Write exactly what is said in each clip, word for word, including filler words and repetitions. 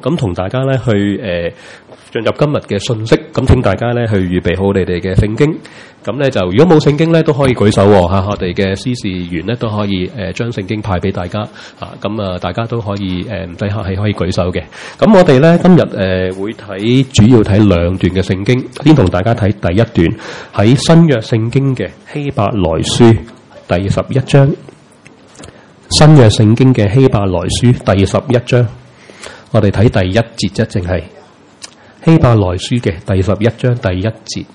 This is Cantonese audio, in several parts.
咁同大家咧去誒進入今日嘅信息。咁請大家咧去預備好你哋嘅聖經。咁咧就如果冇聖經咧都可以舉手喎嚇，我哋嘅司事員咧都可以誒將聖經派俾大家嚇。咁啊大家都可以誒唔使客氣可以舉手嘅。咁我哋咧今日誒會睇主要睇兩段嘅聖經，先同大家睇第一段喺新約聖經嘅希伯來書第十一章。新約聖經嘅希伯來書第十一章，我哋睇第一節啫，淨係希伯來書嘅第十一章第一節。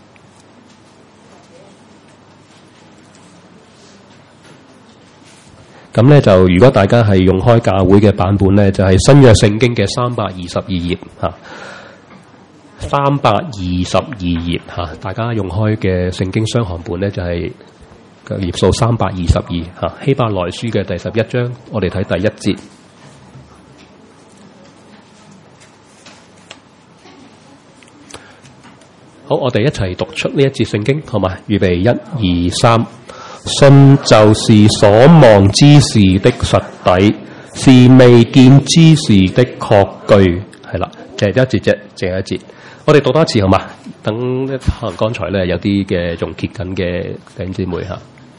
咁咧就如果大家係用開教會嘅版本咧，就係、是、新約聖經嘅三百二十二頁嚇，三百二十二頁嚇，大家用開嘅聖經雙行本咧就係、是。嘅頁數三百二十二嚇，希伯來書嘅第十一章，我哋睇第一節。好，我哋一齊讀出呢一節聖經，好嘛？預備一二三，信就是所望之事的實底，是未見之事的確據。係啦，就係一節啫，淨係一節。我哋讀多一次好嘛？等可能剛才咧有啲嘅仲揭緊嘅弟兄姊妹嚇。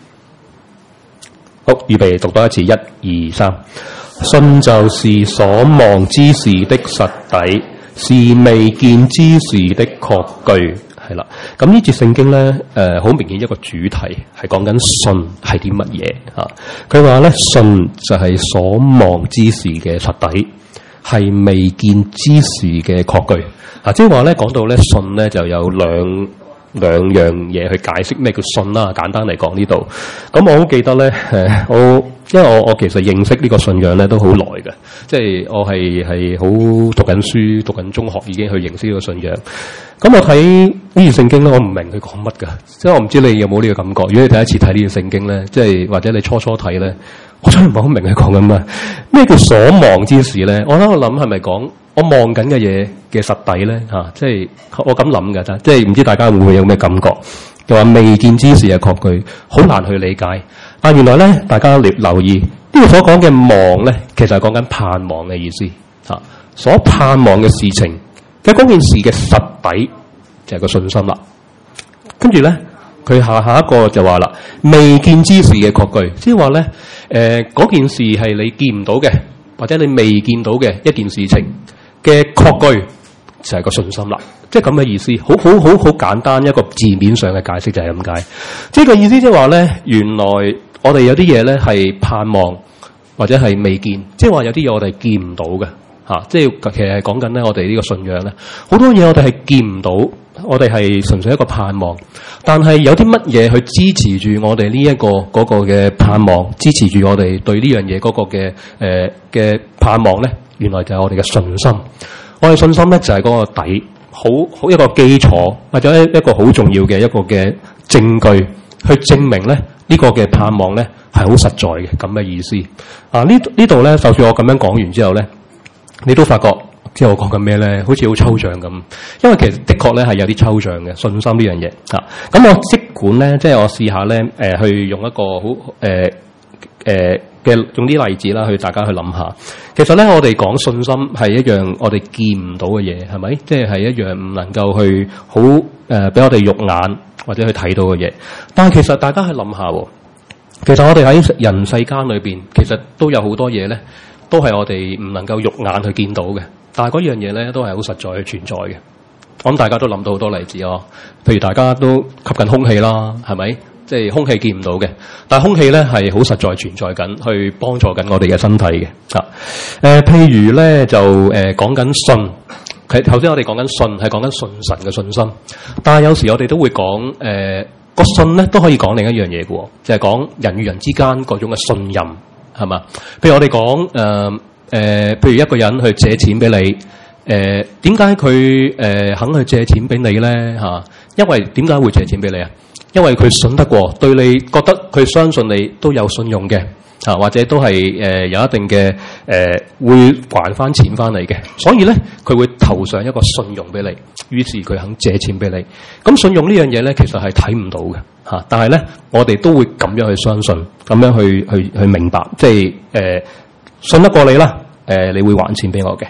好，預備讀多一次，一二三。信就是所望之事的實底，是未見之事的確據。係啦，咁呢節聖經咧，誒、呃、好明顯一個主題係講緊信係啲乜嘢嚇。佢話咧，信就係所望之事嘅實底，係未見之事嘅確據。啊，即係話咧，講到咧信咧就有兩。兩樣嘢去解釋咩叫信啦。簡單嚟講呢度，咁我好記得咧，誒，我因為我我其實認識呢個信仰咧都好耐嘅，即係我係係好讀緊書、讀緊中學已經去認識呢個信仰。咁我睇呢段聖經咧，我唔明佢講乜㗎，即係我唔知你有冇呢個感覺。如果你第一次睇呢段聖經咧，即係或者你初初睇咧，我真係唔係好明佢講緊咩。咩叫所望之事咧？我喺度諗係咪講？我望緊嘅嘢嘅實底咧嚇、啊，即係我咁諗㗎咋，即係唔知大家會唔會有咩感覺？就話未見之事嘅確據，好難去理解。但原來咧，大家留留意呢度、這個、所講嘅望咧，其實係講緊盼望嘅意思嚇、啊。所盼望嘅事情，嘅嗰件事嘅實底就係個信心啦。跟住咧，佢下下一個就話啦，未見之事嘅確據，即係話咧，誒嗰件事係你見唔到嘅，或者你未見到嘅一件事情。嘅確據就係個信心啦，即係咁嘅意思，好好好好簡單一個字面上嘅解釋就係咁解。即係個意思即係話咧，原來我哋有啲嘢咧係盼望或者係未見，即係話有啲嘢我哋見唔到嘅嚇。即係其實係講緊咧，我哋呢個信仰咧，好多嘢我哋係見唔到，我哋係純粹一個盼望。但係有啲乜嘢去支持住我哋呢一個嗰個嘅盼望，支持住我哋對呢樣嘢嗰個嘅誒嘅盼望咧？原來就係我哋嘅信心，我哋信心咧就係嗰個底，好好一個基礎，或者一個好重要嘅一個嘅證據，去證明咧呢個嘅盼望咧係好實在嘅咁嘅意思。啊，呢呢度咧，就算我咁樣講完之後咧，你都發覺即係我講緊咩咧，好似好抽象咁。因為其實的確咧係有啲抽象嘅信心呢樣嘢啊。咁我即管咧，即係我試下咧，誒、呃、去用一個好誒誒。呃呃嘅用啲例子啦，去大家去諗下。其實咧，我哋講信心係一樣我哋見唔到嘅嘢，係咪？即係係一樣唔能夠去好誒，俾、呃、我哋肉眼或者去睇到嘅嘢。但係其實大家去諗下，其實我哋喺人世間裏邊，其實都有好多嘢咧，都係我哋唔能夠肉眼去見到嘅。但係嗰樣嘢咧，都係好實在去存在嘅。我諗大家都諗到好多例子哦，譬如大家都吸緊空氣啦，係咪？即係空氣見唔到嘅，但係空氣咧係好實在存在緊，去幫助緊我哋嘅身體嘅。啊，誒、呃，譬如咧就誒講緊信，佢頭先我哋講緊信係講緊信神嘅信心，但係有時我哋都會講誒個信咧都可以講另一樣嘢嘅，就係、是、講人與人之間嗰種嘅信任，係嘛？譬如我哋講誒誒，譬如一個人去借錢俾你，誒點解佢誒肯去借錢俾你咧？嚇、啊，因為點解會借錢俾你啊？因為佢信得過，對你覺得佢相信你都有信用嘅，啊或者都係誒、呃、有一定嘅誒、呃、會還翻錢翻嚟嘅，所以咧佢會投上一個信用俾你，於是佢肯借錢俾你。咁信用呢樣嘢咧，其實係睇唔到嘅嚇、啊，但係咧我哋都會咁樣去相信，咁樣去去去明白，即係誒、呃、信得過你啦，誒、呃、你會還錢俾我嘅。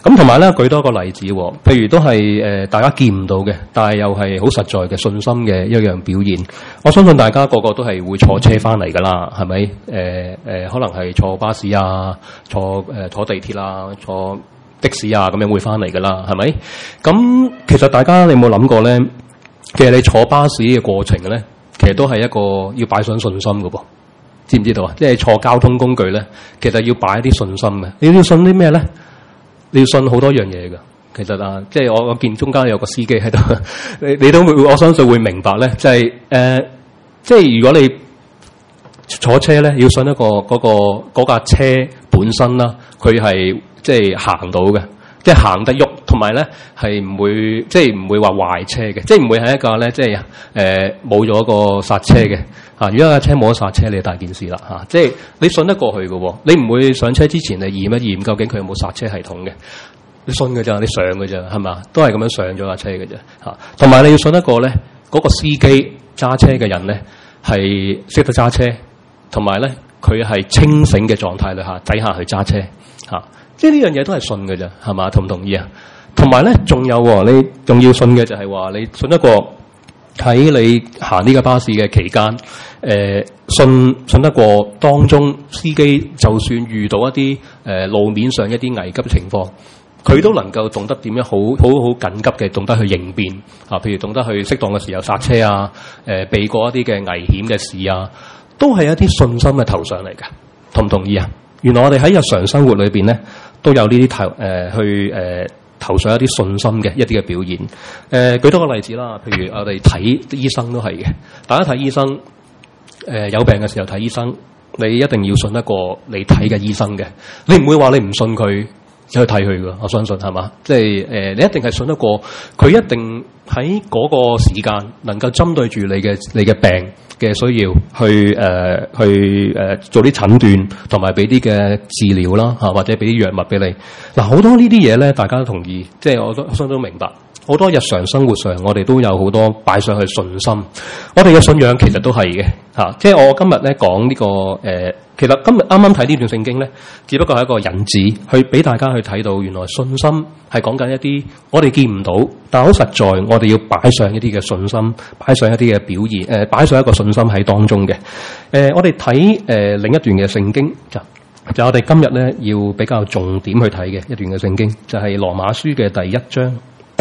咁同埋咧，舉多個例子，譬如都係誒、呃、大家見唔到嘅，但係又係好實在嘅信心嘅一樣表現。我相信大家個個都係會坐車翻嚟噶啦，係咪？誒、呃、誒、呃，可能係坐巴士啊，坐誒、呃、坐地鐵啊，坐的士啊，咁樣會翻嚟噶啦，係咪？咁其實大家你有冇諗過咧？其實你坐巴士嘅過程咧，其實都係一個要擺上信心嘅噃，知唔知道啊？即係坐交通工具咧，其實要擺一啲信心嘅。你要信啲咩咧？你要信好多樣嘢㗎，其實啊，即係我我見中間有個司機喺度，你你都會我相信會明白咧，就係、是、誒、呃，即係如果你坐車咧，要信一個嗰、那個嗰架車本身啦，佢係即係行到嘅，即係行得喐，同埋咧係唔會即係唔會話壞車嘅，即係唔會係一架咧即係誒冇咗個剎車嘅嚇。如果架車冇咗剎車，你就大件事啦嚇。即係你信得過去嘅喎，你唔會上車之前你驗一驗究竟佢有冇剎車系統嘅，你信嘅咋，你上嘅咋係嘛？都係咁樣上咗架車嘅啫嚇。同埋你要信得過咧，嗰、那個司機揸車嘅人咧係識得揸車，同埋咧佢係清醒嘅狀態底下底下去揸車嚇。即係呢樣嘢都係信嘅啫，係嘛？同唔同意啊？同埋咧，仲有你仲要信嘅就係話，你信得過喺你行呢個巴士嘅期間，誒、呃、信信得過當中司機就算遇到一啲誒、呃、路面上一啲危急情況，佢都能夠懂得點樣好好好緊急嘅懂得去應變啊！譬如懂得去適當嘅時候剎車啊，誒、呃、避過一啲嘅危險嘅事啊，都係一啲信心嘅投上嚟㗎。同唔同意啊？原來我哋喺日常生活裏邊咧，都有呢啲投誒去誒、呃、投上一啲信心嘅一啲嘅表現。誒、呃、舉多個例子啦，譬如我哋睇醫生都係嘅。大家睇醫生，誒、呃、有病嘅時候睇醫生，你一定要信得過你睇嘅醫生嘅。你唔會話你唔信佢走去睇佢㗎。我相信係嘛？即係誒、呃，你一定係信得過佢，一定喺嗰個時間能夠針對住你嘅你嘅病嘅需要去誒、呃、去誒、呃、做啲診斷，同埋俾啲嘅治療啦嚇，或者俾啲藥物俾你。嗱，好多呢啲嘢咧，大家都同意，即係我都相當明白。好多日常生活上，我哋都有好多擺上去信心。我哋嘅信仰其實都係嘅嚇，即係我今日咧講呢個誒、呃，其實今日啱啱睇呢段聖經咧，只不過係一個引子，去俾大家去睇到原來信心係講緊一啲我哋見唔到，但係好實在，我哋要擺上一啲嘅信心，擺上一啲嘅表現，誒、呃，擺上一個信心喺當中嘅。誒、呃，我哋睇誒另一段嘅聖經就就我哋今日咧要比較重點去睇嘅一段嘅聖經，就係、是、羅馬書嘅第一章。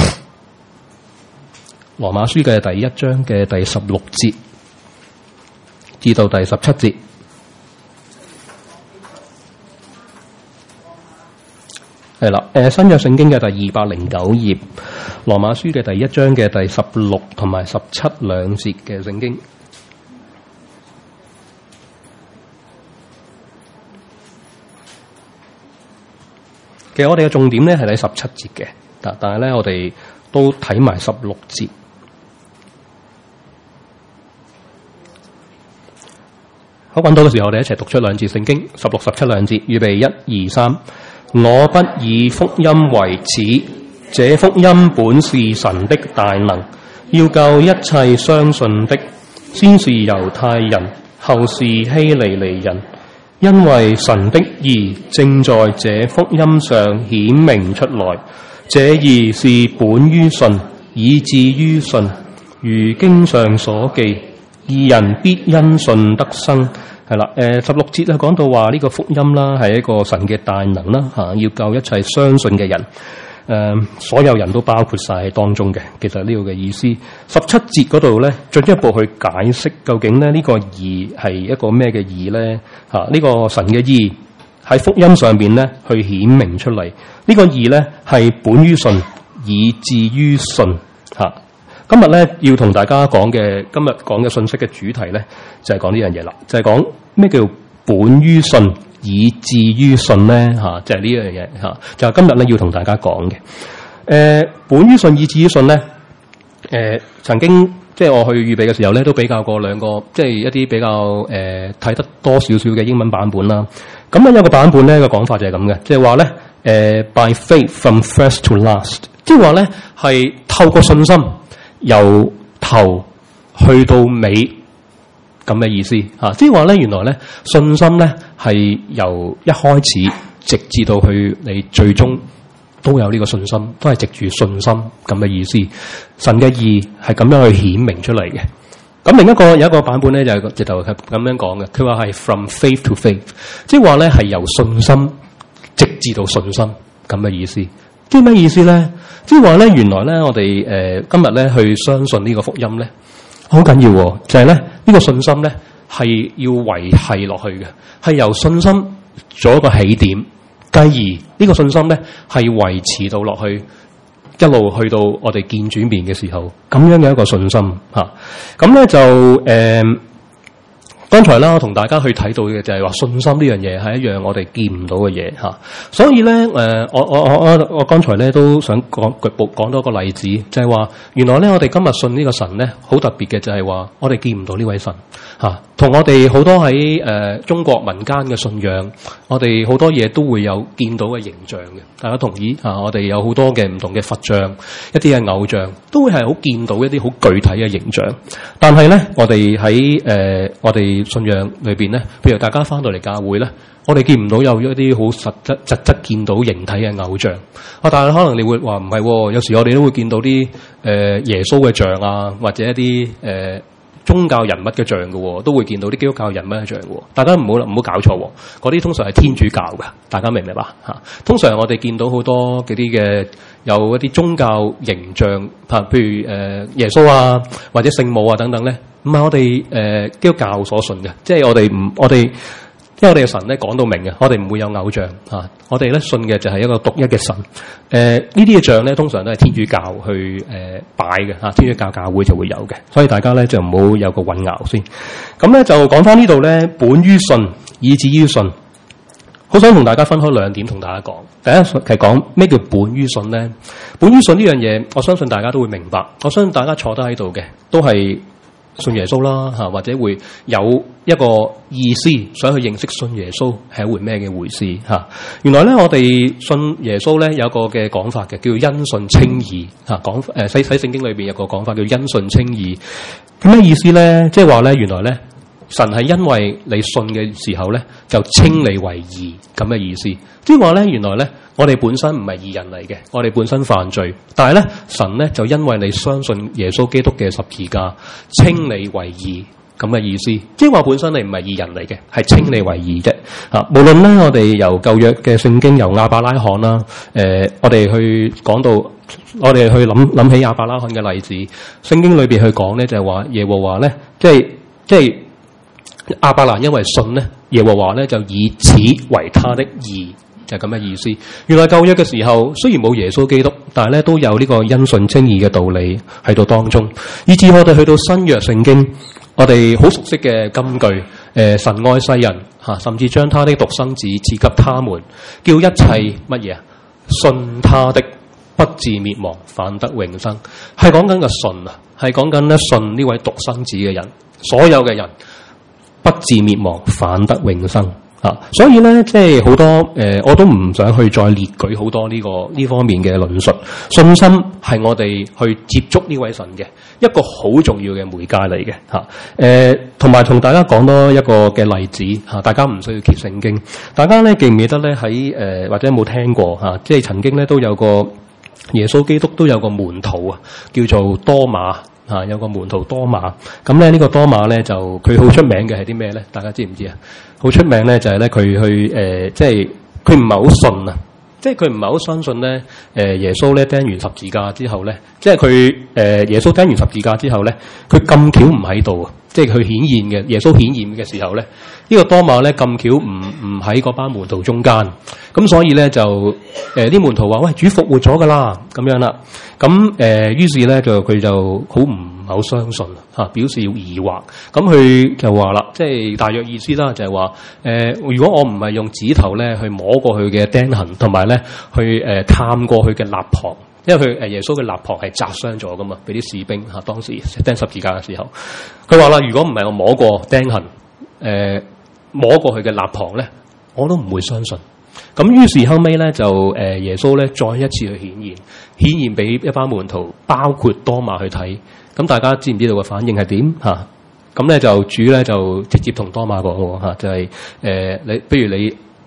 羅馬書嘅第一章嘅第十六節至到第十七節，係啦，誒新約聖經嘅第二百零九頁，羅馬書嘅第一章嘅第十六同埋十七兩節嘅聖經。其實我哋嘅重點咧係喺十七節嘅，但但係咧我哋都睇埋十六節。好，揾到嘅時候，我哋一齊讀出兩節聖經，十六、十七兩節，預備一二三。我不以福音為恥，這福音本是神的大能，要救一切相信的，先是猶太人，後是希利尼人，因為神的義正在這福音上顯明出來。這義是本於信，以致於信，如經上所記。義人必因信得生，係啦。誒，十六節咧講到話呢個福音啦，係一個神嘅大能啦，嚇、啊、要救一切相信嘅人。誒、呃，所有人都包括晒喺當中嘅。其實呢個嘅意思，十七節嗰度咧進一步去解釋究竟咧呢、呢個義係一個咩嘅義咧？嚇、啊，呢、呢個神嘅義喺福音上邊咧去顯明出嚟。呢、呢個義咧係本於信，以致於信。嚇、啊。今日咧要同大家講嘅，今日講嘅信息嘅主題咧就係講呢樣嘢啦，就係講咩叫本於信以致於信咧嚇，就係呢樣嘢嚇，就係今日咧要同大家講嘅。誒、呃，本於信以致於信咧，誒、呃、曾經即係我去預備嘅時候咧，都比較過兩個，即係一啲比較誒睇、呃、得多少少嘅英文版本啦。咁樣有個版本咧個講法就係咁嘅，即係話咧誒 by faith from first to last，即係話咧係透過信心。由頭去到尾咁嘅意思嚇，即係話咧，原來咧信心咧係由一開始直至到去你最終都有呢個信心，都係藉住信心咁嘅意思。神嘅義係咁樣去顯明出嚟嘅。咁另一個有一個版本咧，就係直頭係咁樣講嘅，佢話係 from faith to faith， 即係話咧係由信心直至到信心咁嘅意思。即係咩意思咧？即係話咧，原來咧我哋誒、呃、今日咧去相信呢個福音咧，好緊要喎，就係咧呢個信心咧係要維繫落去嘅，係由信心做一個起點，繼而呢個信心咧係維持到落去。一路去到我哋見主面嘅時候，咁樣嘅一個信心嚇，咁咧就誒、呃，剛才啦，我同大家去睇到嘅就係話信心呢樣嘢係一樣我哋見唔到嘅嘢嚇，所以咧誒、呃，我我我我我剛才咧都想講局部講多個例子，就係話原來咧我哋今日信呢個神咧好特別嘅，就係話我哋見唔到呢位神嚇，同我哋好多喺誒、呃、中國民間嘅信仰，我哋好多嘢都會有見到嘅形象嘅。大家同意啊？我哋有好多嘅唔同嘅佛像，一啲嘅偶像，都會係好見到一啲好具體嘅形象。但係咧，我哋喺誒我哋信仰裏邊咧，譬如大家翻到嚟教會咧，我哋見唔到有一啲好實質實質見到形體嘅偶像。啊，但係可能你會話唔係，有時我哋都會見到啲誒、呃、耶穌嘅像啊，或者一啲誒。呃宗教人物嘅像嘅，都會見到啲基督教人物嘅像嘅。大家唔好唔好搞錯，嗰啲通常係天主教嘅。大家明唔明白嚇？通常我哋見到好多嗰啲嘅有一啲宗教形象，嚇，譬如誒耶穌啊，或者聖母啊等等咧，唔係我哋誒基督教所信嘅，即係我哋唔我哋。因為我哋嘅神咧講到明嘅，我哋唔會有偶像啊！我哋咧信嘅就係一個獨一嘅神。誒、呃、呢啲嘅像咧，通常都係天主教去誒、呃、擺嘅嚇，天主教教會就會有嘅。所以大家咧就唔好有個混淆先。咁咧就講翻呢度咧，本於信，以至於信。好想同大家分開兩點同大家講。第一係講咩叫本於信咧？本於信呢樣嘢，我相信大家都會明白。我相信大家坐得喺度嘅都係信耶穌啦嚇，或者會有一個意思想去認識信耶穌係一回咩嘅回事嚇。原來咧我哋信耶穌咧有一個嘅講法嘅，叫因信稱義嚇。講誒喺喺聖經裏邊有個講法叫因信稱義。咁咩意思咧？即係話咧，原來咧神係因為你信嘅時候咧，就稱你為義咁嘅意思。即係話咧，原來咧我哋本身唔係義人嚟嘅，我哋本身犯罪，但係咧神咧就因為你相信耶穌基督嘅十字架，稱你為義咁嘅意思。即係話本身你唔係義人嚟嘅，係稱你為義啫。啊，無論咧我哋由舊約嘅聖經，由亞伯拉罕啦，誒、呃，我哋去講到，我哋去諗諗起亞伯拉罕嘅例子，聖經裏邊去講咧就係話耶和華咧，即係即係亞伯蘭因為信咧，耶和華咧就以此為他的義。就係咁嘅意思。原來舊約嘅時候，雖然冇耶穌基督，但係咧都有呢個因信稱義嘅道理喺度當中。以至我哋去到新約聖經，我哋好熟悉嘅金句，誒、呃、神愛世人嚇，甚至將他的獨生子賜給他們，叫一切乜嘢啊？信他的不至滅亡，反得永生。係講緊個信啊，係講緊咧信呢位獨生子嘅人，所有嘅人不至滅亡，反得永生。啊，所以咧，即係好多誒、呃，我都唔想去再列舉好多呢、這個呢方面嘅論述。信心係我哋去接觸呢位神嘅一個好重要嘅媒介嚟嘅嚇。誒、啊，同埋同大家講多一個嘅例子嚇、啊，大家唔需要揭聖經。大家咧記唔記得咧喺誒或者有冇聽過嚇、啊？即係曾經咧都有個耶穌基督都有個門徒啊，叫做多馬。啊，有個門徒多馬，咁咧呢個多馬咧就佢好出名嘅係啲咩咧？大家知唔知啊？好出名咧就係咧佢去誒、呃，即係佢唔係好信啊，即係佢唔係好相信咧誒、呃、耶穌咧釘完十字架之後咧，即係佢誒耶穌釘完十字架之後咧，佢咁巧唔喺度啊！即係佢顯現嘅耶穌顯現嘅時候咧，呢、這個多馬咧咁巧唔唔喺嗰班門徒中間，咁所以咧就誒啲、呃、門徒話：喂，主復活咗噶啦，咁樣啦。咁誒於是咧就佢就好唔好相信嚇、啊，表示要疑惑。咁佢就話啦，即係大約意思啦，就係話誒，如果我唔係用指頭咧去摸過去嘅釘痕，同埋咧去誒、呃、探過去嘅肋旁。因為佢誒耶穌嘅肋旁係砸傷咗噶嘛，俾啲士兵嚇當時釘十字架嘅時候，佢話啦：如果唔係我摸過釘痕，誒、呃、摸過佢嘅肋旁咧，我都唔會相信。咁於是後尾咧就誒耶穌咧再一次去顯現，顯現俾一班門徒，包括多馬去睇。咁大家知唔知道個反應係點嚇？咁咧就主咧就直接同多馬講喎嚇，就係、是、誒、呃、你，不如你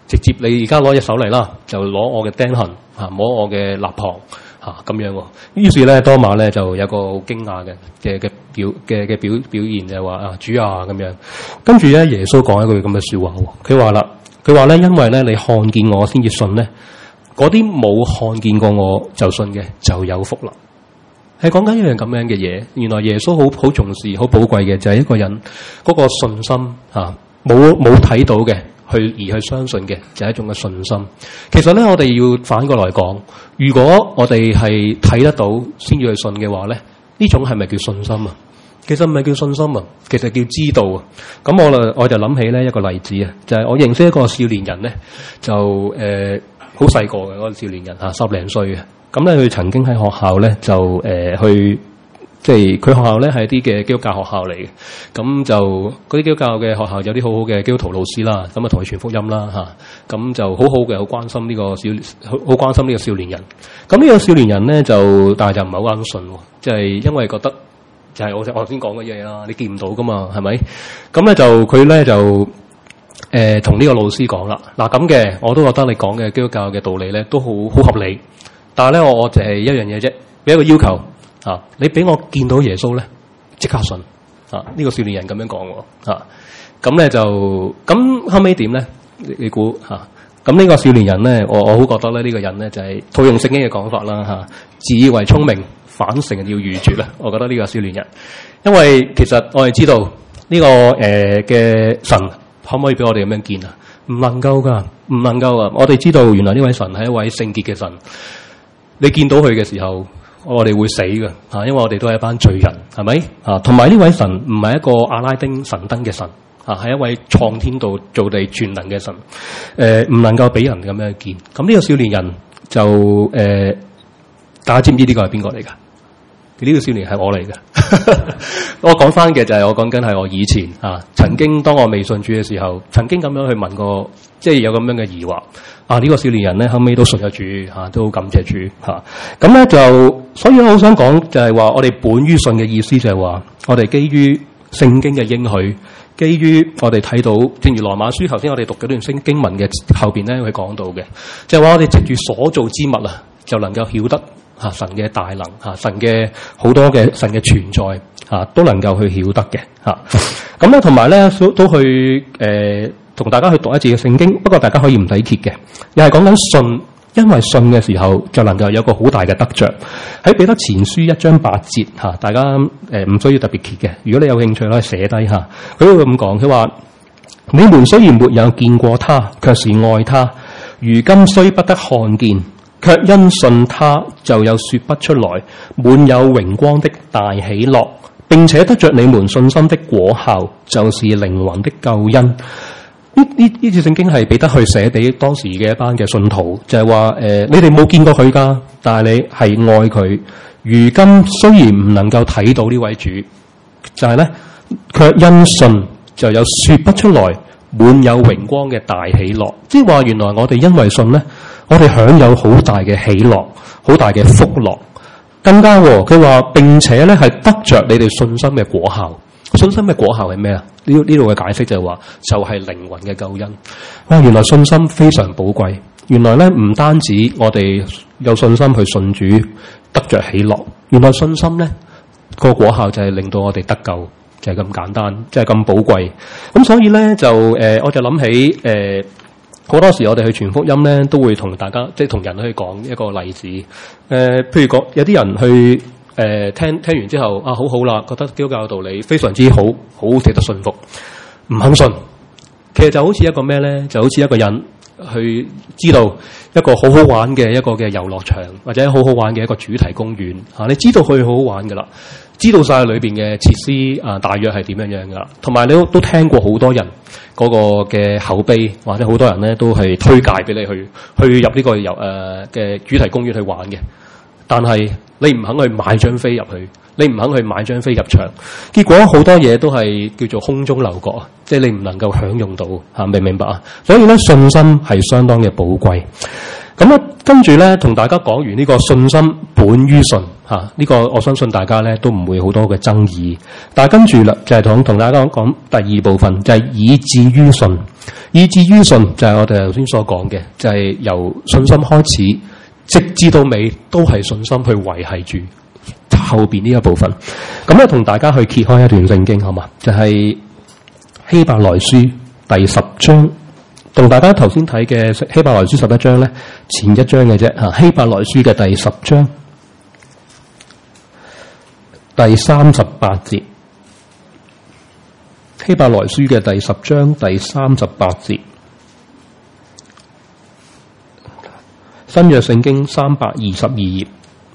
直接你而家攞隻手嚟啦，就攞我嘅釘痕嚇，摸我嘅肋旁嚇咁樣喎。於是咧，多馬咧就有個好驚訝嘅嘅嘅表嘅嘅表表現，就係話啊主啊咁樣。跟住咧，耶穌講一句咁嘅説話喎，佢話啦，佢話咧，因為咧你看見我先至信咧，嗰啲冇看見過我就信嘅就有福啦。係講緊一樣咁樣嘅嘢。原來耶穌好好重視、好寶貴嘅就係一個人嗰個信心嚇，冇冇睇到嘅。去而去相信嘅就係一種嘅信心。其實咧，我哋要反過來講，如果我哋係睇得到先要去信嘅話咧，呢種係咪叫信心啊？其實唔係叫信心啊，其實叫知道啊。咁我就我就諗起咧一個例子啊，就係、是、我認識一個少年人咧，就誒好細個嘅嗰個少年人嚇，十零歲嘅。咁咧佢曾經喺學校咧就誒、呃、去。即係佢學校咧係啲嘅基督教學校嚟嘅，咁就嗰啲基督教嘅學校有啲好好嘅基督徒老師啦，咁啊同佢傳福音啦嚇，咁就好好嘅，好關心呢個少，好好關心呢個少年人。咁呢個少年人咧就，但係就唔係好啱信喎，即係因為覺得就係我我頭先講嘅嘢啦，你見唔到噶嘛，係咪？咁咧就佢咧就誒同呢個老師講啦，嗱咁嘅我都覺得你講嘅基督教嘅道理咧都好好合理，但係咧我我就係一樣嘢啫，俾一個要求。啊！你俾我見到耶穌咧，即刻信啊！呢、這個少年人咁樣講喎啊！咁咧就咁後尾點咧？你你估嚇？咁、啊、呢個少年人咧，我我好覺得咧，呢、這個人咧就係、是、套用聖經嘅講法啦嚇、啊，自以為聰明，反成要愚拙啦！我覺得呢個少年人，因為其實我哋知道呢、這個誒嘅、呃、神可唔可以俾我哋咁樣見啊？唔能夠噶，唔能夠啊！我哋知道原來呢位神係一位聖潔嘅神，你見到佢嘅時候。我哋會死嘅嚇，因為我哋都係一班罪人，係咪啊？同埋呢位神唔係一個阿拉丁神燈嘅神啊，係一位創天道造地全能嘅神。誒、呃，唔能夠俾人咁樣見。咁呢個少年人就誒、呃，大家知唔知呢個係邊個嚟㗎？呢、這個少年係我嚟嘅。我講翻嘅就係我講緊係我以前啊，曾經當我未信主嘅時候，曾經咁樣去問過，即係有咁樣嘅疑惑。啊！呢、這個少年人咧，後尾都信咗主，嚇、啊、都好感謝主嚇。咁、啊、咧就，所以我好想講就係話，我哋本於信嘅意思就係話，我哋基於聖經嘅應許，基於我哋睇到，正如羅馬書頭先我哋讀嗰段聖經文嘅後邊咧，佢講到嘅，就係、是、話我哋藉住所造之物啊，就能夠曉得嚇、啊、神嘅大能嚇、啊，神嘅好多嘅神嘅存在嚇、啊，都能夠去曉得嘅嚇。咁咧同埋咧都都去誒。呃同大家去讀一次嘅聖經，不過大家可以唔使揭嘅，又係講緊信，因為信嘅時候就能夠有個好大嘅得着。喺彼得前書一章八節嚇，大家誒唔、呃、需要特別揭嘅。如果你有興趣，可以寫低下。佢會咁講，佢話：你們雖然沒有見過他，卻是愛他；如今雖不得看見，卻因信他，就有說不出來滿有榮光的大喜樂，並且得着你們信心的果效，就是靈魂的救恩。呢呢呢次聖經係彼得去寫俾當時嘅一班嘅信徒，就係話誒，你哋冇見過佢噶，但係你係愛佢。如今雖然唔能夠睇到呢位主，就係咧，卻因信就有說不出來滿有榮光嘅大喜樂。即係話原來我哋因為信咧，我哋享有好大嘅喜樂，好大嘅福樂。更加佢話並且咧係得着你哋信心嘅果效。信心嘅果效係咩啊？呢呢度嘅解釋就係話，就係靈魂嘅救恩。哇！原來信心非常寶貴。原來咧唔單止我哋有信心去信主，得着喜樂。原來信心咧個果效就係令到我哋得救，就係咁簡單，即係咁寶貴。咁所以咧就誒、呃，我就諗起誒，好、呃、多時我哋去傳福音咧，都會同大家即係同人去講一個例子。誒、呃，譬如講有啲人去。誒、呃，聽聽完之後啊，好好啦，覺得基督教嘅道理非常之好，好值得信服，唔肯信。其實就好似一個咩咧，就好似一個人去知道一個好好玩嘅一個嘅遊樂場，或者好好玩嘅一個主題公園啊，你知道佢好好玩噶啦，知道晒裏邊嘅設施啊，大約係點樣樣噶，同埋你都都聽過好多人嗰個嘅口碑，或者好多人咧都係推介俾你去去入呢個遊誒嘅主題公園去玩嘅，但係你唔肯去買張飛入去，你唔肯去買張飛入場，結果好多嘢都係叫做空中樓閣，即係你唔能夠享用到嚇，明唔明白啊？所以咧，信心係相當嘅寶貴。咁咧，跟住咧，同大家講完呢個信心本於信嚇，呢、這個我相信大家咧都唔會好多嘅爭議。但係跟住啦，就係同同大家講講第二部分，就係、是、以至於信。 以至於信就係我哋頭先所講嘅，就係、是、由信心開始，直至到尾都係信心去維繫住後邊呢一部分。咁咧，同大家去揭開一段聖經，好嘛？就係、是、希伯來書第十章，同大家頭先睇嘅希伯來書十一章咧，前一章嘅啫嚇。希伯來書嘅第十章第三十八節。希伯來書嘅第十章第三十八節，新約聖經三百二十二頁，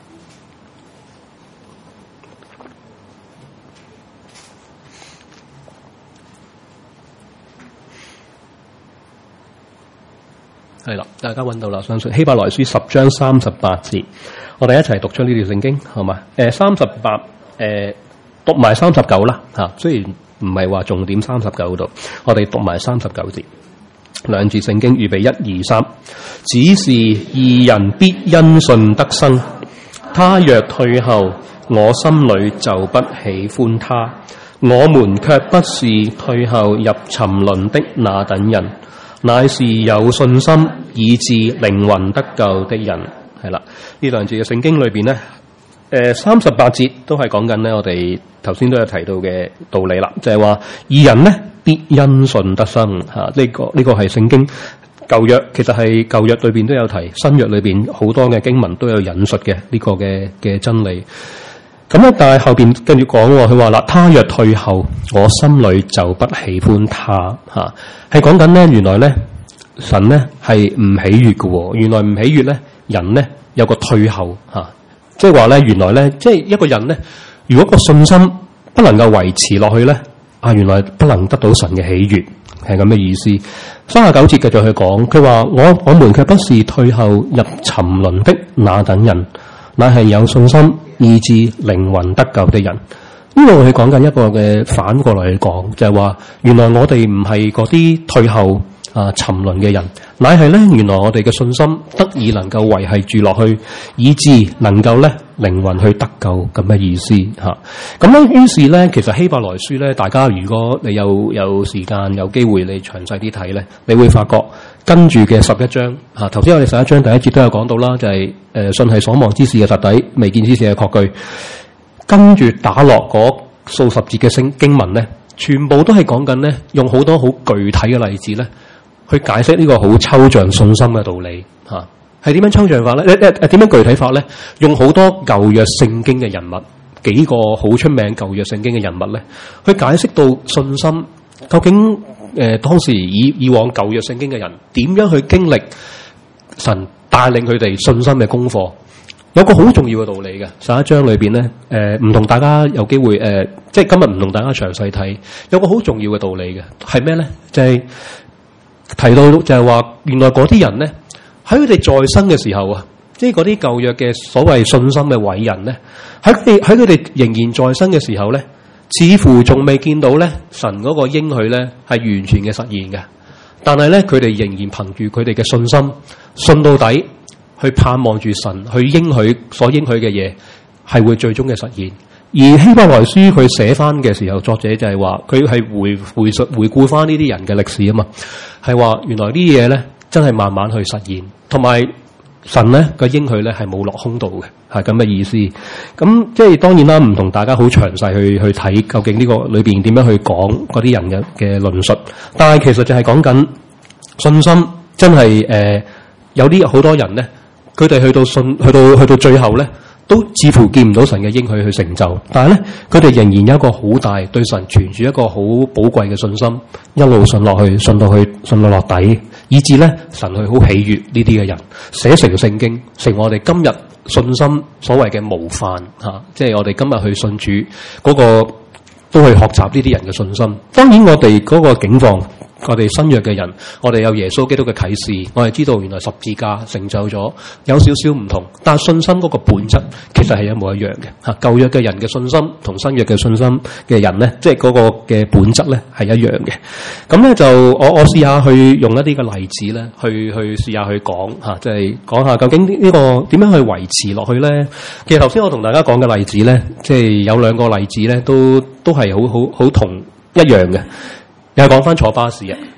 係啦，大家揾到啦，相信希伯來書十章三十八節，我哋一齊讀出呢條聖經，好嘛？誒，三十八，誒，讀埋三十九啦，吓，雖然唔係話重點三十九度，我哋讀埋三十九節，兩節聖經，預備一二三。只是義人必因信得生，他若退後，我心裏就不喜歡他。我們卻不是退後入沉淪的那等人，乃是有信心以致靈魂得救的人。係啦，呢兩節嘅聖經裏邊呢，誒三十八節都係講緊呢，我哋頭先都有提到嘅道理啦，就係話義人呢必因信得生嚇，呢、這個呢、這個係聖經舊約，其實係舊約裏邊都有提，新約裏邊好多嘅經文都有引述嘅呢、這個嘅嘅真理。咁咧，但係後邊跟住講喎，佢話啦，他若退後，我心裏就不喜歡他嚇，係講緊呢，原來咧神咧係唔喜悅嘅喎，原來唔喜悅咧人咧有個退後嚇。即係話咧，原來咧，即係一個人咧，如果個信心不能夠維持落去咧，啊，原來不能得到神嘅喜悅，係咁嘅意思。三十九節繼續去講，佢話我我們卻不是退後入沉淪的那等人，乃係有信心以致靈魂得救的人。呢度佢講緊一個嘅反過來去講，就係話原來我哋唔係嗰啲退後啊沉淪嘅人，乃係咧原來我哋嘅信心得以能夠維繫住落去，以致能夠咧靈魂去得救咁嘅意思吓。咁咧於是咧，其實希伯來書咧，大家如果你有有時間有機會你詳細啲睇咧，你會發覺跟住嘅十一章吓，頭先我哋十一章第一節都有講到啦，就係、是、誒、呃、信係所望之事嘅實底，未見之事嘅確據。跟住打落嗰數十節嘅聖經文咧，全部都係講緊咧，用好多好具體嘅例子咧，去解釋呢個好抽象信心嘅道理嚇。係點樣抽象法咧？誒誒誒點樣具體法咧？用好多舊約聖經嘅人物，幾個好出名舊約聖經嘅人物咧，去解釋到信心究竟誒、呃、當時以以往舊約聖經嘅人點樣去經歷神帶領佢哋信心嘅功課。有個好重要嘅道理嘅，十一章裏邊咧，誒、呃、唔同大家有機會誒、呃，即係今日唔同大家詳細睇，有個好重要嘅道理嘅，係咩咧？就係、是、提到就係話，原來嗰啲人咧喺佢哋在生嘅時候啊，即係嗰啲舊約嘅所謂信心嘅偉人咧，喺佢哋喺佢哋仍然在生嘅時候咧，似乎仲未見到咧神嗰個應許咧係完全嘅實現嘅，但係咧佢哋仍然憑住佢哋嘅信心，信到底。去盼望住神去應許所應許嘅嘢係會最終嘅實現。而希伯來書佢寫翻嘅時候，作者就係話佢係回回述回顧翻呢啲人嘅歷史啊嘛，係話原來呢啲嘢咧真係慢慢去實現，同埋神咧個應許咧係冇落空度嘅，係咁嘅意思。咁即係當然啦，唔同大家好詳細去去睇究竟呢個裏邊點樣去講嗰啲人嘅嘅論述，但係其實就係講緊信心真係誒、呃、有啲好多人咧。佢哋去到信，去到去到最後咧，都似乎見唔到神嘅應許去成就。但係咧，佢哋仍然有一個好大對神存住一個好寶貴嘅信心，一路信落去，信到去，信到落底，以致咧神去好喜悅呢啲嘅人，寫成聖經，成我哋今日信心所謂嘅模範嚇，即係我哋今日去信主嗰個都去學習呢啲人嘅信心。當然我哋嗰個境況。我哋新約嘅人，我哋有耶穌基督嘅啟示，我哋知道原來十字架成就咗，有少少唔同，但係信心嗰個本質其實係一模一樣嘅嚇。舊約嘅人嘅信心同新約嘅信心嘅人咧，即係嗰個嘅本質咧係一樣嘅。咁咧就我我試下去用一啲嘅例子咧，去去試下去講嚇，即係講下究竟呢個點樣去維持落去咧。其實頭先我同大家講嘅例子咧，即係有兩個例子咧，都都係好好好同一樣嘅。又係講翻坐巴士啊！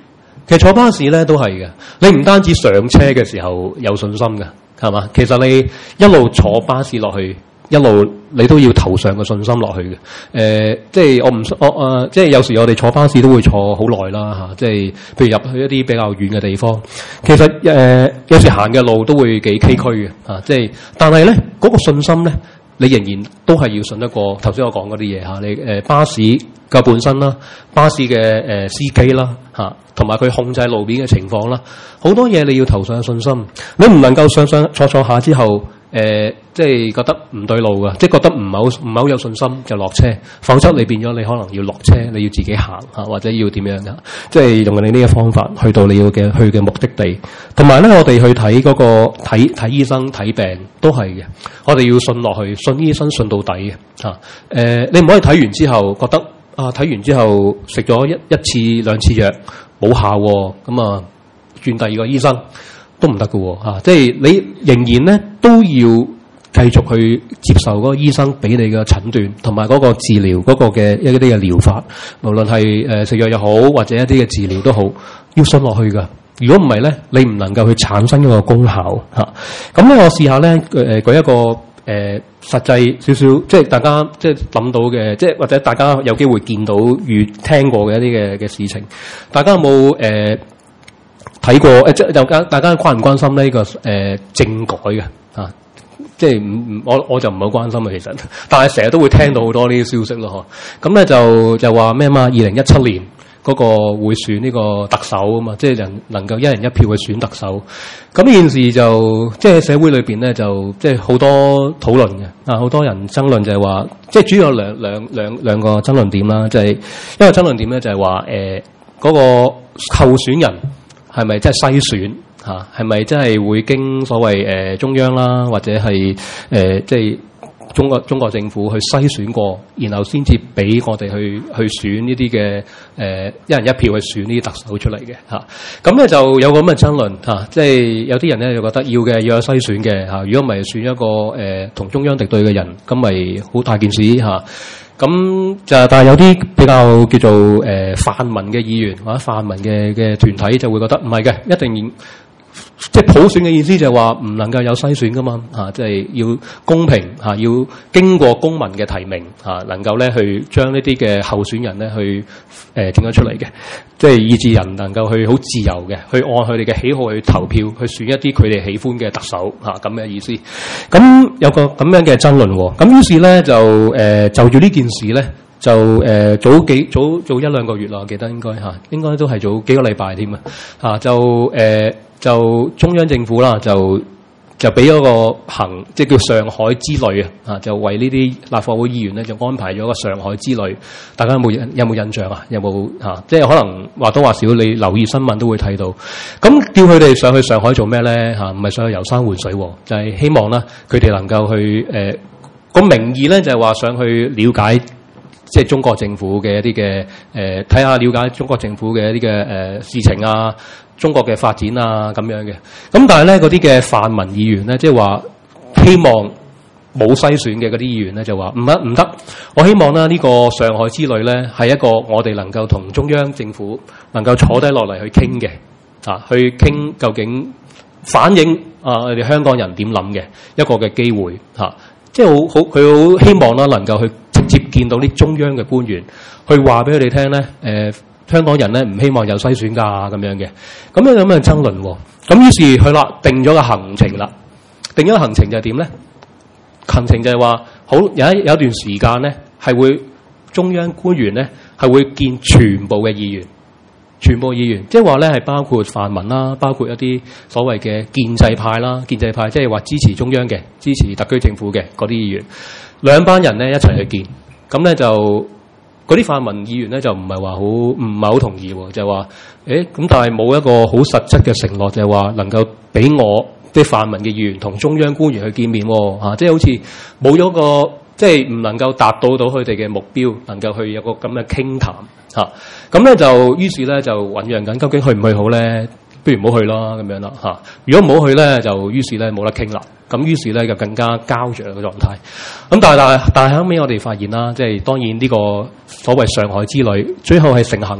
其實坐巴士咧都係嘅，你唔單止上車嘅時候有信心嘅，係嘛？其實你一路坐巴士落去，一路你都要投上個信心落去嘅。誒、呃，即係我唔我誒、呃，即係有時我哋坐巴士都會坐好耐啦嚇。即係譬如入去一啲比較遠嘅地方，其實誒、呃、有時行嘅路都會幾崎嶇嘅嚇。即係，但係咧嗰個信心咧，你仍然都係要信得過頭先我講嗰啲嘢嚇。你誒、呃、巴士嘅本身啦，巴士嘅誒、呃、司機啦嚇，同埋佢控制路面嘅情況啦，好多嘢你要投上信心。你唔能夠上上坐坐下之後，誒、呃、即係覺得唔對路嘅，即係覺得唔係好唔係好有信心就落車，否則你變咗你可能要落車，你要自己行嚇，或者要點樣嘅，即係用你呢個方法去到你要嘅去嘅目的地。同埋咧，我哋去睇嗰個睇睇醫生睇病都係嘅，我哋要信落去，信醫生信到底嘅嚇。誒、呃，你唔可以睇完之後覺得。啊！睇完之後食咗一一次兩次藥冇效，咁啊轉第二個醫生都唔得嘅嚇。即係你仍然咧都要繼續去接受嗰個醫生俾你嘅診斷同埋嗰個治療嗰個嘅一啲嘅療法，無論係誒食藥又好或者一啲嘅治療都好，要信落去㗎。如果唔係咧，你唔能夠去產生一個功效嚇。咁、啊、咧，我試下咧誒舉一個。誒、呃、實際少少，即係大家即係諗到嘅，即係或者大家有機會見到與聽過嘅一啲嘅嘅事情。大家有冇誒睇過？誒即係大家大家關唔關心呢、這個誒、呃、政改嘅啊？即係唔唔，我我就唔係好關心嘅其實，但係成日都會聽到好多呢啲消息咯。嗬，咁咧就就話咩嘛？二零一七年嗰個會選呢個特首啊嘛，即係人能夠一人一票去選特首。咁呢件事就即係社會裏邊咧，就即係好多討論嘅啊，好多人爭論就係話，即係主要有兩兩兩兩個爭論點啦，就係一個爭論點咧就係話誒嗰個候選人係咪真係篩選嚇，係咪真係會經所謂誒、呃、中央啦，或者係誒、呃、即係。中國中國政府去篩選過，然後先至俾我哋去去選呢啲嘅誒一人一票去選呢啲特首出嚟嘅嚇。咁、啊、咧就有咁嘅爭論嚇、啊，即係有啲人咧就覺得要嘅要有篩選嘅嚇，如果唔係選一個誒同、呃、中央敵對嘅人，咁咪好大件事嚇。咁、啊、就但係有啲比較叫做誒、呃、泛民嘅議員或者泛民嘅嘅團體就會覺得唔係嘅，一定。即係普選嘅意思就係話唔能夠有篩選噶嘛嚇，即係要公平嚇，要經過公民嘅提名嚇，能夠咧去將呢啲嘅候選人咧去誒整咗出嚟嘅，即係以致人能夠去好自由嘅去按佢哋嘅喜好去投票去選一啲佢哋喜歡嘅特首嚇，咁嘅意思。咁有個咁樣嘅爭論喎，咁於是咧就誒、呃、就住呢件事咧。就誒、呃、早幾早早一兩個月啦，我記得應該嚇，應該都係早幾個禮拜添啊嚇，就誒、呃、就中央政府啦，就就俾咗個行，即係叫上海之旅啊嚇，就為呢啲立法會議員咧就安排咗個上海之旅。大家有冇有冇印象啊？有冇嚇？即係可能或多或少你留意新聞都會睇到。咁叫佢哋上去上海做咩咧嚇？唔係上去遊山玩水，就係、是、希望啦，佢哋能夠去誒個、呃、名義咧就係話上去了解。即係中國政府嘅一啲嘅誒，睇下了解中國政府嘅一啲嘅誒事情啊，中國嘅發展啊咁樣嘅。咁但係咧，嗰啲嘅泛民議員咧，即係話希望冇篩選嘅嗰啲議員咧，就話唔得唔得。我希望咧呢個上海之旅咧係一個我哋能夠同中央政府能夠坐低落嚟去傾嘅啊，去傾究竟反映啊我哋香港人點諗嘅一個嘅機會嚇、啊。即係好好，佢好希望啦，能夠去直接見到啲中央嘅官員，去話俾佢哋聽咧。誒、呃，香港人咧唔希望有篩選㗎咁樣嘅，咁樣咁樣爭論喎。咁於是佢啦定咗個行程啦，定咗個行程就係點咧？行程就係話好有一有一段時間咧，係會中央官員咧係會見全部嘅議員。全部議員，即係話咧，係包括泛民啦，包括一啲所謂嘅建制派啦，建制派即係話支持中央嘅、支持特區政府嘅嗰啲議員，兩班人咧一齊去見，咁咧就嗰啲泛民議員咧就唔係話好唔係好同意喎，就係話誒咁，但係冇一個好實質嘅承諾，就係話能夠俾我啲泛民嘅議員同中央官員去見面喎，嚇，即係好似冇咗個。即係唔能夠達到到佢哋嘅目標，能夠去有個咁嘅傾談嚇，咁咧就於是咧就醖釀緊，究竟去唔去好咧？不如唔好去啦咁樣啦嚇。如果唔好去咧，就於是咧冇得傾啦。咁於是咧就更加膠著嘅狀態。咁但係但係但係後尾我哋發現啦，即係當然呢個所謂上海之旅最後係成行嘅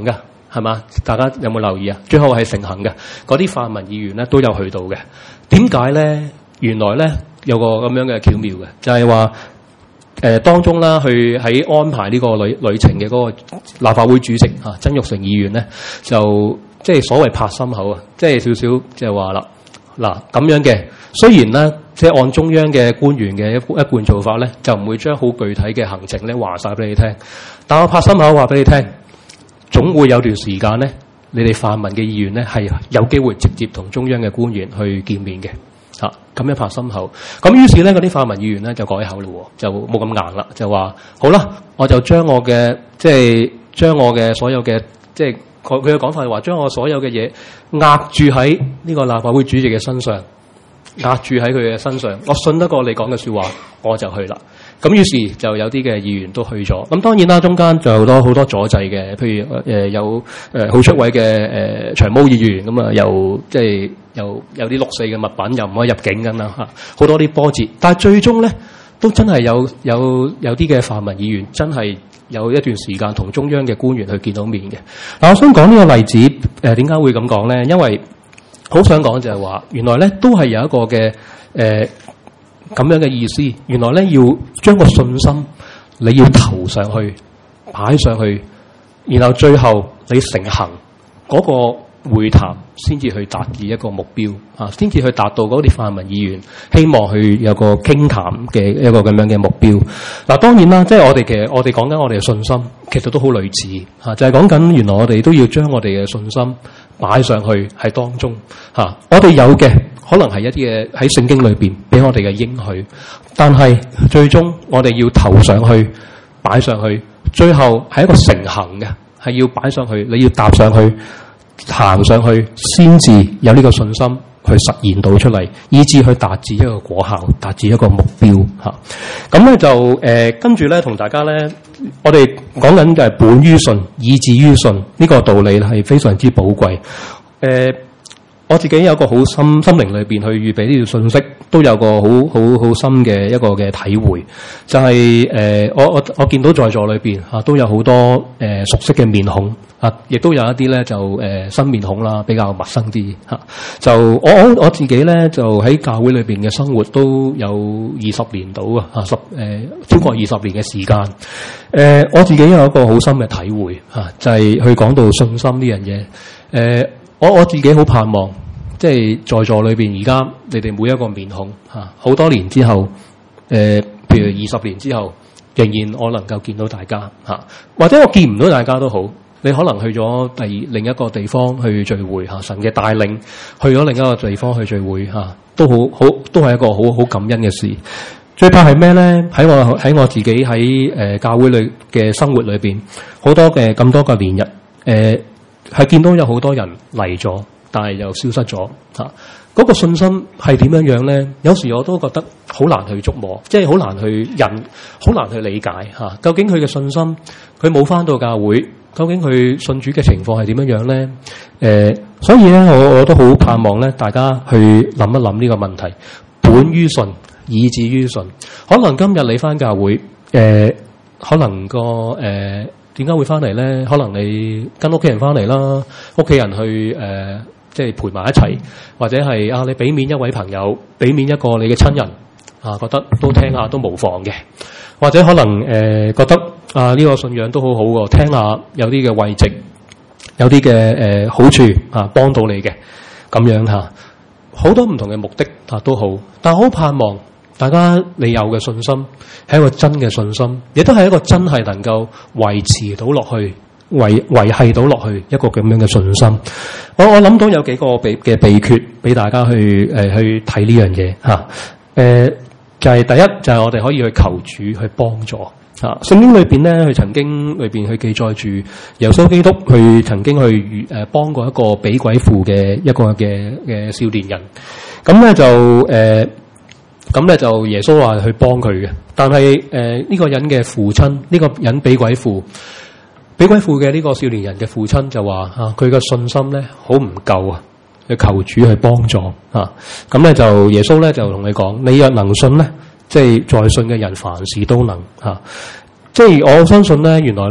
係嘛？大家有冇留意啊？最後係成行嘅，嗰啲泛民議員咧都有去到嘅。點解咧？原來咧有個咁樣嘅巧妙嘅，就係話誒當中啦，去喺安排呢個旅旅程嘅嗰個立法會主席啊曾鈺成議員咧，就即係所謂拍心口啊，即係少少即係話啦，嗱咁樣嘅，雖然咧即係按中央嘅官員嘅一一貫做法咧，就唔會將好具體嘅行程咧話晒俾你聽，但我拍心口話俾你聽，總會有段時間咧，你哋泛民嘅議員咧係有機會直接同中央嘅官員去見面嘅。啊，咁樣拍心口，咁於是咧，嗰啲泛民議員咧就改口咯，就冇咁硬啦，就話好啦，我就將我嘅即係將我嘅所有嘅即係佢佢嘅講法係話，將我所有嘅嘢壓住喺呢個立法會主席嘅身上，壓住喺佢嘅身上，我信得過你講嘅説話，我就去啦。咁於是就有啲嘅議員都去咗。咁當然啦，中間就有好多好多阻滯嘅，譬如誒、呃、有誒好出位嘅誒、呃、長毛議員，咁啊又即係又有啲六四嘅物品又唔可以入境咁啦嚇，好多啲波折。但係最終咧，都真係有有有啲嘅泛民議員真係有一段時間同中央嘅官員去見到面嘅。嗱，我想講呢個例子誒點解會咁講咧？因為好想講就係話，原來咧都係有一個嘅誒。呃咁樣嘅意思，原來咧要將個信心你要投上去，擺上去，然後最後你成行嗰個會談，先至去達至一個目標啊，先至去達到嗰啲泛民議員希望去有個傾談嘅一個咁樣嘅目標。嗱，當然啦，即係我哋其實我哋講緊我哋嘅信心，其實都好類似嚇，就係講緊原來我哋都要將我哋嘅信心擺上去喺當中嚇，我哋有嘅。可能係一啲嘅喺聖經裏邊俾我哋嘅應許，但係最終我哋要投上去、擺上去，最後係一個成行嘅，係要擺上去，你要踏上去、行上去，先至有呢個信心去實現到出嚟，以至去達至一個果效、達至一個目標嚇。咁咧就誒跟住咧同大家咧，我哋講緊嘅係本於信，以至於信呢、這個道理係非常之寶貴誒。呃我自己有個好深心靈裏邊去預備呢條信息，都有個好好好深嘅一個嘅體會，就係、是、誒、呃、我我我見到在座裏邊嚇都有好多誒、呃、熟悉嘅面孔啊，亦都有一啲咧就誒、呃、新面孔啦，比較陌生啲嚇、啊。就我我我自己咧就喺教會裏邊嘅生活都有二十年到啊，十誒、呃、超過二十年嘅時間。誒、呃、我自己有一個好深嘅體會嚇、啊，就係、是、去講到信心呢樣嘢。誒、呃、我我自己好盼望。即係在座裏邊，而家你哋每一個面孔嚇，好多年之後，誒、呃，譬如二十年之後，仍然我能夠見到大家嚇，或者我見唔到大家都好，你可能去咗第另一個地方去聚會嚇，神嘅帶領去咗另一個地方去聚會嚇，都好好都係一個好好感恩嘅事。最怕係咩咧？喺我喺我自己喺誒、呃、教會裏嘅生活裏邊，好多嘅咁多個年日，誒、呃、係見到有好多人嚟咗。但係又消失咗嚇，嗰、啊那個信心係點樣樣咧？有時我都覺得好難去捉摸，即係好難去人，好難去理解嚇、啊。究竟佢嘅信心，佢冇返到教會，究竟佢信主嘅情況係點樣樣咧？誒、呃，所以咧，我我都好盼望咧，大家去諗一諗呢個問題。本於信，以至於信。可能今日你返教會，誒、呃，可能個誒。呃點解會翻嚟咧？可能你跟屋企人翻嚟啦，屋企人去誒、呃，即係陪埋一齊，或者係啊，你俾面一位朋友，俾面一個你嘅親人啊，覺得都聽下都無妨嘅。或者可能誒、呃，覺得啊呢、這個信仰都好好喎，聽下有啲嘅慰藉，有啲嘅誒好處啊，幫到你嘅咁樣嚇，好、啊、多唔同嘅目的啊都好，但係好盼望。大家你有嘅信心係一個真嘅信心，亦都係一個真係能夠維持到落去、維維繫到落去一個咁樣嘅信心。我我諗到有幾個秘嘅秘訣俾大家去誒、呃、去睇呢樣嘢嚇。誒、呃、就係、是、第一就係、是、我哋可以去求主去幫助嚇。聖經裏邊咧，佢曾經裏邊去記載住耶穌基督，佢曾經去誒幫過一個俾鬼附嘅一個嘅嘅少年人。咁咧就誒。呃咁咧就耶穌話去幫佢嘅，但係誒呢個人嘅父親，呢、這個人俾鬼附，俾鬼附嘅呢個少年人嘅父親就話啊，佢嘅信心咧好唔夠啊，去求主去幫助啊。咁咧就耶穌咧就同你講，你若能信咧，即係在信嘅人凡事都能啊。即係我相信咧，原來咧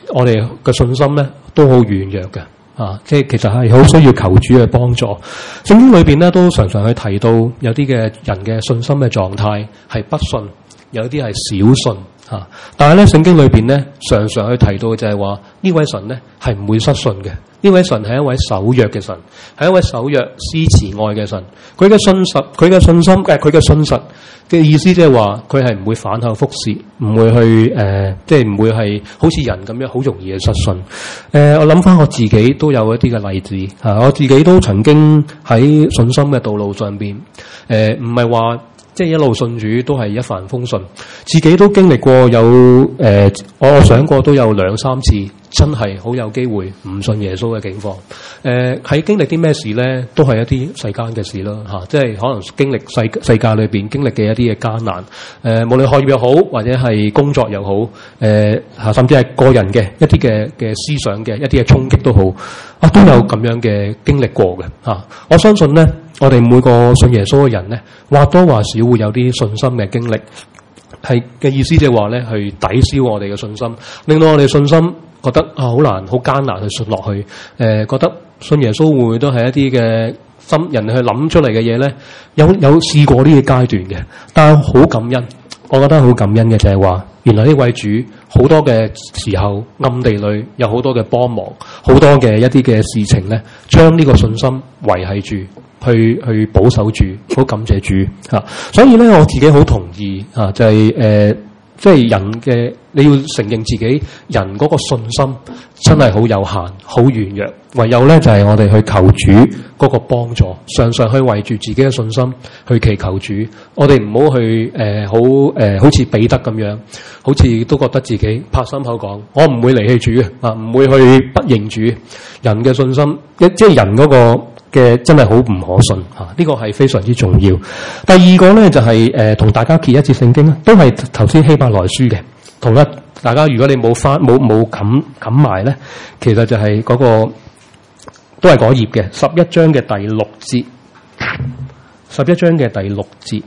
我哋嘅信心咧都好軟弱嘅。啊，即係其實係好需要求主嘅幫助。聖經裏邊咧都常常去提到有啲嘅人嘅信心嘅狀態係不信，有啲係小信啊。但係咧聖經裏邊咧常常去提到嘅就係話呢位神咧係唔會失信嘅。呢位神係一位守約嘅神，係一位守約施慈愛嘅神。佢嘅信實，佢嘅信心，誒佢嘅信實嘅意思即係話佢係唔會反口覆舌，唔會去誒，即係唔會係好似人咁樣好容易去失信。誒、呃，我諗翻我自己都有一啲嘅例子嚇、啊，我自己都曾經喺信心嘅道路上邊，誒唔係話即係一路信主都係一帆風順，自己都經歷過有誒、呃，我想過都有兩三次。真係好有機會唔信耶穌嘅境況。誒、呃、喺經歷啲咩事咧，都係一啲世間嘅事啦嚇、啊，即係可能經歷世世界裏邊經歷嘅一啲嘅艱難。誒、呃、無論學業又好，或者係工作又好，誒、呃、嚇甚至係個人嘅一啲嘅嘅思想嘅一啲嘅衝擊都好，啊都有咁樣嘅經歷過嘅嚇、啊。我相信咧，我哋每個信耶穌嘅人咧，或多或少會有啲信心嘅經歷，係嘅意思即係話咧，去抵消我哋嘅信心，令到我哋信心。覺得啊好難，好艱難去信落去。誒、呃，覺得信耶穌會唔會都係一啲嘅心人去諗出嚟嘅嘢咧？有有試過呢個階段嘅，但係好感恩。我覺得好感恩嘅就係話，原來呢位主好多嘅時候暗地裏有好多嘅幫忙，好多嘅一啲嘅事情咧，將呢個信心維繫住，去去保守住。好感謝主嚇、啊。所以咧，我自己好同意嚇、啊，就係、是、誒。呃即係人嘅，你要承認自己人嗰個信心真係好有限、好軟弱。唯有咧就係、是、我哋去求主嗰個幫助，常常去為住自己嘅信心去祈求主。我哋唔好去誒好誒，好似彼得咁樣，好似都覺得自己拍心口講，我唔會離棄主嘅啊，唔會去不認主。人嘅信心，一即係人嗰、那個。嘅真係好唔可信嚇，呢、啊這個係非常之重要。第二個咧就係誒同大家揭一節聖經啦，都係頭先希伯來書嘅。同一大家如果你冇翻冇冇冚冚埋咧，其實就係嗰、那個都係嗰頁嘅十一章嘅第六節，十一章嘅第六節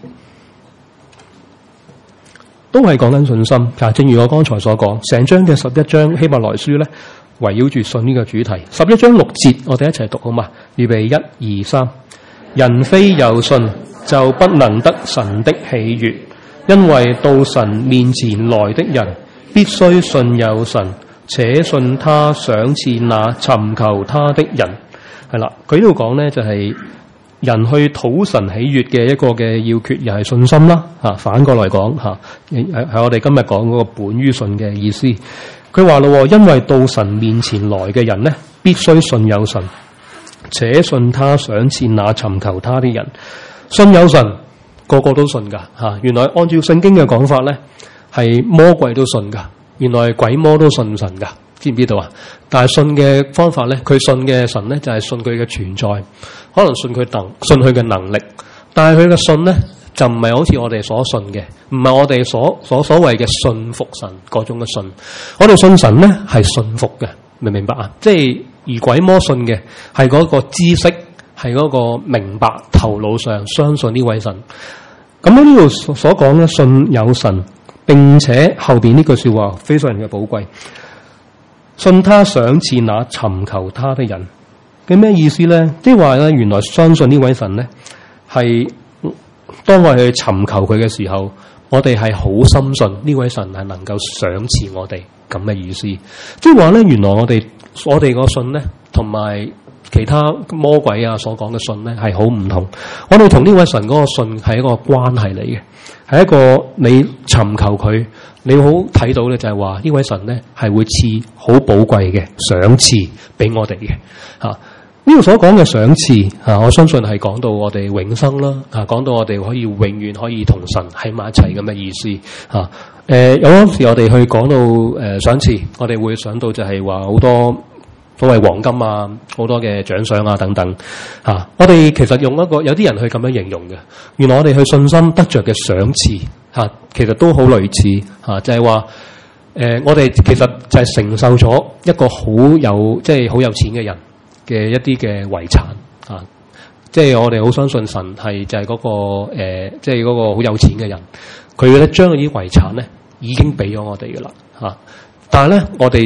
都係講緊信心。嗱，正如我剛才所講，成章嘅十一章希伯來書咧。圍繞住信呢個主題，十一章六節，我哋一齊讀好嘛？預備一二三，人非有信就不能得神的喜悅，因為到神面前來的人必須信有神，且信他賞賜那尋求他的人。係啦，佢呢度講呢就係、是、人去討神喜悅嘅一個嘅要訣，又係信心啦。嚇，反過來講嚇，係係我哋今日講嗰個本於信嘅意思。佢話咯，因為到神面前來嘅人呢，必須信有神，且信他賞賜那尋求他的人。信有神，個個都信噶吓。原來按照聖經嘅講法呢，係魔鬼都信噶，原來鬼魔都信神噶，知唔知道啊？但係信嘅方法呢，佢信嘅神呢，就係信佢嘅存在，可能信佢能，信佢嘅能力。但係佢嘅信呢，就唔係好似我哋所信嘅，唔係我哋所所所謂嘅信服神嗰種嘅信。我哋信神咧係信服嘅，明唔明白啊？即係而鬼魔信嘅係嗰個知識，係嗰個明白頭腦上相信呢位神。咁喺呢度所講咧，信有神，並且後邊呢句說話非常嘅寶貴，信他賞賜那尋求他的人嘅咩意思咧？即係話咧，原來相信呢位神咧係。當我哋去尋求佢嘅時候，我哋係好深信呢位神係能夠賞賜我哋咁嘅意思。即係話咧，原來我哋我哋個信咧，同埋其他魔鬼啊所講嘅信咧係好唔同。我哋同呢位神嗰個信係一個關係嚟嘅，係一個你尋求佢，你好睇到咧就係話呢位神咧係會賜好寶貴嘅賞賜俾我哋嘅吓。呢度所講嘅賞賜啊，我相信係講到我哋永生啦，啊，講到我哋可以永遠可以同神喺埋一齊咁嘅意思嚇。誒、啊呃、有陣時我哋去講到誒賞賜，我哋會想到就係話好多所謂黃金啊，好多嘅獎賞啊等等嚇、啊。我哋其實用一個有啲人去咁樣形容嘅，原來我哋去信心得着嘅賞賜嚇，其實都好類似嚇、啊，就係話誒我哋其實就係承受咗一個好有即係好有錢嘅人嘅一啲嘅遺產啊，即係我哋好相信神係就係嗰、那個誒，即係嗰個好有錢嘅人，佢咧將嗰啲遺產咧已經俾咗我哋噶啦嚇。但係咧，我哋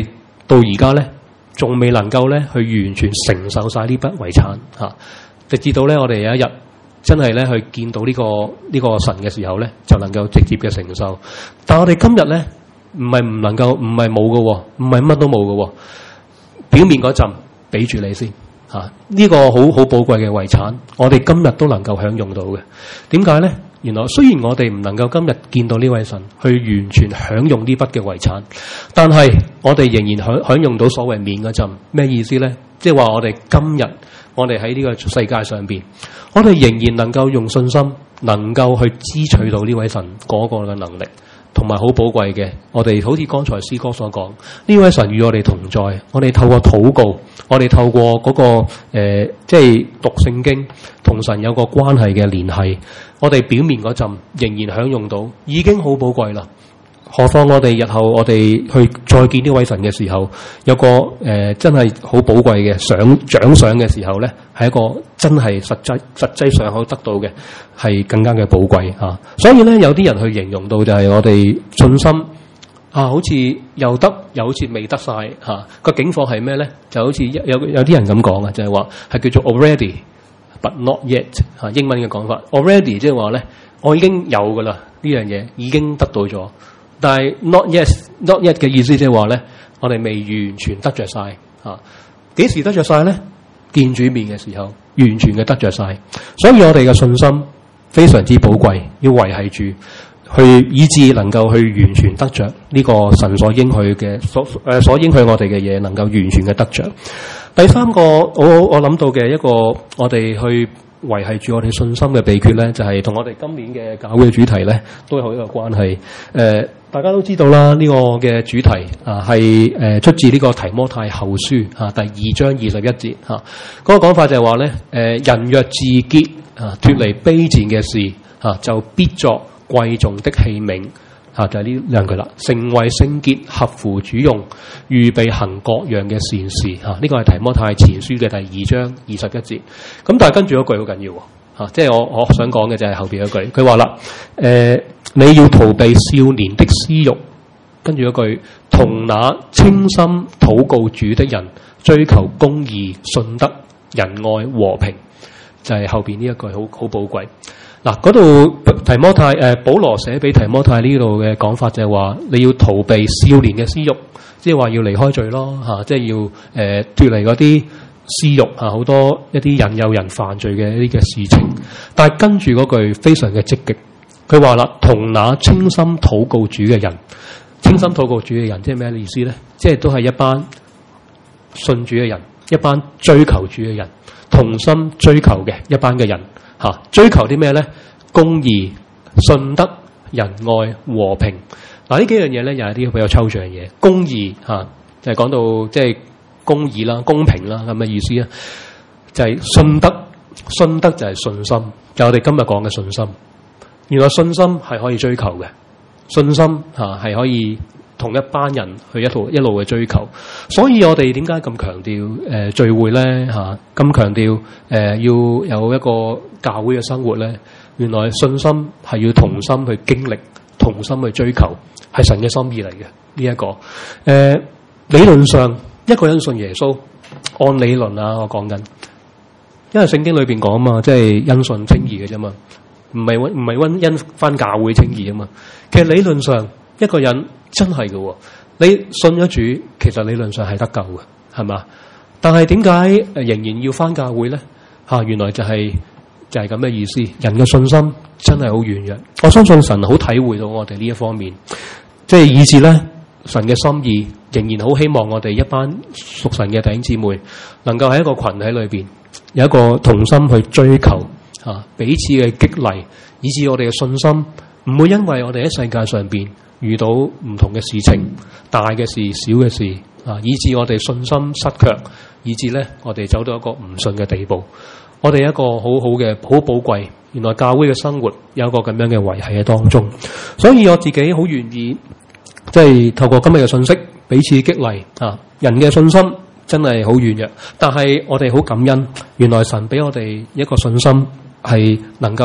到而家咧，仲未能夠咧去完全承受晒呢筆遺產嚇、啊，直至到咧我哋有一日真係咧去見到呢、這個呢、這個神嘅時候咧，就能夠直接嘅承受。但係我哋今日咧，唔係唔能夠，唔係冇嘅，唔係乜都冇嘅。表面嗰陣俾住你先嚇，呢、啊這個好好寶貴嘅遺產，我哋今日都能夠享用到嘅。點解咧？原來雖然我哋唔能夠今日見到呢位神去完全享用呢筆嘅遺產，但係我哋仍然享享用到所謂面嗰陣。咩意思咧？即係話我哋今日我哋喺呢個世界上邊，我哋仍然能夠用信心，能夠去支取到呢位神嗰個嘅能力，同埋好寶貴嘅。我哋好似剛才詩歌所講，呢位神與我哋同在，我哋透過禱告，我哋透過嗰個誒，即係讀聖經，同神有個關係嘅聯繫。我哋表面嗰陣仍然享用到，已經好寶貴啦。何況我哋日後我哋去再見呢位神嘅時候，有個誒、呃、真係好寶貴嘅賞獎賞嘅時候咧，係一個真係實際實際上可得到嘅，係更加嘅寶貴嚇、啊。所以咧，有啲人去形容到就係我哋信心啊，好似又得又好似未得晒嚇。個境況係咩咧？就好似有有有啲人咁講啊，就係話係叫做 already but not yet 嚇、啊。英文嘅講法 already 即係話咧，我已經有噶啦，呢樣嘢已經得到咗。但係 not yet，not yet 嘅意思即係話咧，我哋未完全得着晒嚇。幾時得着晒咧？見主面嘅時候，完全嘅得着晒。所以我哋嘅信心非常之寶貴，要維繫住，去以致能夠去完全得着呢個神所應許嘅所誒、呃、所應許我哋嘅嘢，能夠完全嘅得着。第三個我我諗到嘅一個我哋去維繫住我哋信心嘅秘訣咧，就係、是、同我哋今年嘅教會嘅主題咧，都有一個關係。誒、呃，大家都知道啦，呢、這個嘅主題啊係誒出自呢個提摩太後書啊第二章二十一節嚇。嗰、啊那個講法就係話咧，誒、呃、人若自潔啊，脫離卑賤嘅事啊，就必作貴重的器皿。啊，就係、是、呢兩句啦，成為聖潔，合乎主用，預備行各樣嘅善事。嚇、啊，呢、這個係提摩太前書嘅第二章二十一節。咁但係跟住一句好緊要喎。嚇、啊，即係我我想講嘅就係後邊一句，佢話啦，誒、呃，你要逃避少年的私慾，跟住一句，同那清心禱告主的人，追求公義、信德、仁愛、和平，就係、是、後邊呢一句好好寶貴。嗱，嗰度提摩太誒、呃，保羅寫俾提摩太呢度嘅講法就係話，你要逃避少年嘅私慾，即係話要離開罪咯嚇、啊，即係要誒脫離嗰啲私慾嚇，好、啊、多一啲引誘人犯罪嘅一啲嘅事情。但係跟住嗰句非常嘅積極，佢話啦，同那清心禱告主嘅人，清心禱告主嘅人，即係咩意思咧？即係都係一班信主嘅人，一班追求主嘅人，同心追求嘅一班嘅人。嚇、啊，追求啲咩咧？公義、信德、仁愛、和平。嗱、啊，呢幾樣嘢咧，又係啲比較抽象嘅嘢。公義嚇、啊，就係、是、講到即係公義啦、公平啦咁嘅意思啊。就係、是、信德，信德就係信心，就係、我哋今日講嘅信心。原來信心係可以追求嘅，信心嚇係、啊、可以同一班人去一路一路嘅追求。所以我哋點解咁強調誒、呃、聚會咧嚇？咁、啊、強調誒、呃、要有一個教會嘅生活咧，原來信心係要同心去經歷，同心去追求，係神嘅心意嚟嘅呢一個。誒、呃、理論上一個人信耶穌，按理論啊，我講緊，因為聖經裏邊講啊嘛，即係因信稱義嘅啫嘛，唔係唔係溫因返教會稱義啊嘛。其實理論上一個人真係嘅喎，你信咗主，其實理論上係得救嘅，係嘛？但係點解仍然要返教會咧？嚇、啊，原來就係、是。就係咁嘅意思，人嘅信心真係好軟弱。我相信神好體會到我哋呢一方面，即係以致咧，神嘅心意仍然好希望我哋一班屬神嘅弟兄姊妹，能夠喺一個群體裏邊有一個同心去追求啊，彼此嘅激勵，以致我哋嘅信心唔會因為我哋喺世界上邊遇到唔同嘅事情，大嘅事、小嘅事啊，以致我哋信心失卻，以致咧我哋走到一個唔信嘅地步。我哋一個好好嘅好寶貴，原來教會嘅生活有一個咁樣嘅維繫喺當中，所以我自己好願意，即係透過今日嘅信息彼此激勵啊！人嘅信心真係好軟弱，但係我哋好感恩，原來神俾我哋一個信心係能夠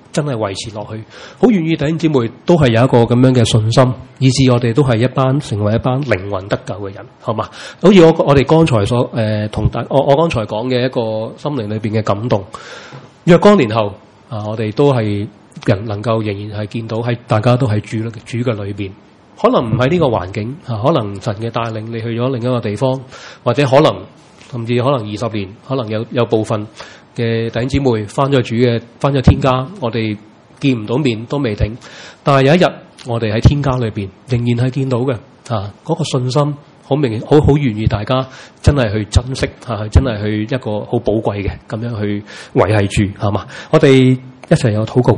真係維持落去，好願意弟兄姊妹都係有一個咁樣嘅信心，以致我哋都係一班成為一班靈魂得救嘅人，好嘛？好似我我哋剛才所誒同大我我剛才講嘅一個心靈裏邊嘅感動，若干年後啊，我哋都係人能夠仍然係見到喺大家都係主主嘅裏邊，可能唔係呢個環境啊，可能神嘅帶領你去咗另一個地方，或者可能甚至可能二十年，可能有有部分嘅弟兄姊妹翻咗主嘅，翻咗天家，我哋見唔到面都未定。但係有一日，我哋喺天家裏邊仍然係見到嘅啊！嗰、那個信心好明顯，好好願意大家真係去珍惜啊，真係去一個好寶貴嘅咁樣去維繫住，係嘛？我哋一齊有禱告。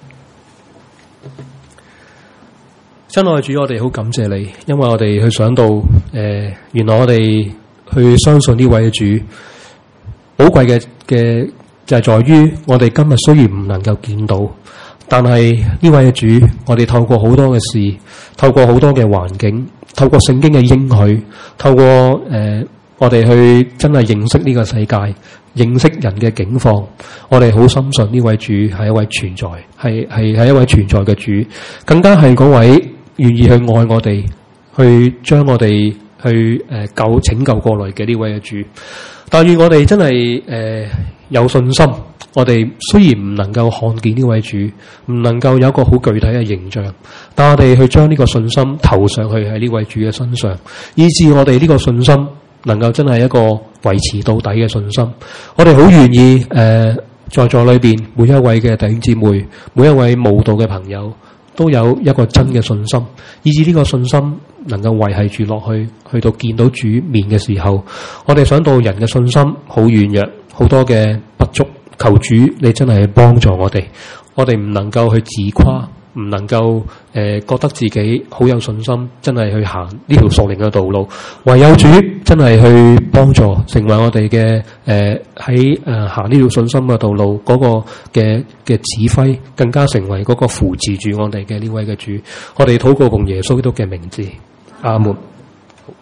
親愛的主，我哋好感謝你，因為我哋去想到誒、呃，原來我哋去相信呢位主。寶貴嘅嘅就係在於我哋今日雖然唔能夠見到，但係呢位主，我哋透過好多嘅事，透過好多嘅環境，透過聖經嘅應許，透過誒、呃、我哋去真係認識呢個世界，認識人嘅境況，我哋好深信呢位主係一位存在，係係係一位存在嘅主，更加係嗰位願意去愛我哋，去將我哋去誒救拯救過來嘅呢位嘅主。但願我哋真係誒、呃、有信心，我哋雖然唔能夠看見呢位主，唔能夠有一個好具體嘅形象，但我哋去將呢個信心投上去喺呢位主嘅身上，以致我哋呢個信心能夠真係一個維持到底嘅信心。我哋好願意誒、呃、在座裏邊每一位嘅弟兄姊妹，每一位慕道嘅朋友，都有一個真嘅信心，以致呢個信心能夠維繫住落去，去到見到主面嘅時候，我哋想到人嘅信心好軟弱，好多嘅不足，求主你真係幫助我哋，我哋唔能夠去自誇，唔能夠誒、呃、覺得自己好有信心，真係去行呢條屬靈嘅道路，唯有主真係去幫助，成為我哋嘅誒喺誒行呢條信心嘅道路嗰、那個嘅嘅指揮，更加成為嗰個扶持住我哋嘅呢位嘅主。我哋禱告奉耶穌基督嘅名字，阿門。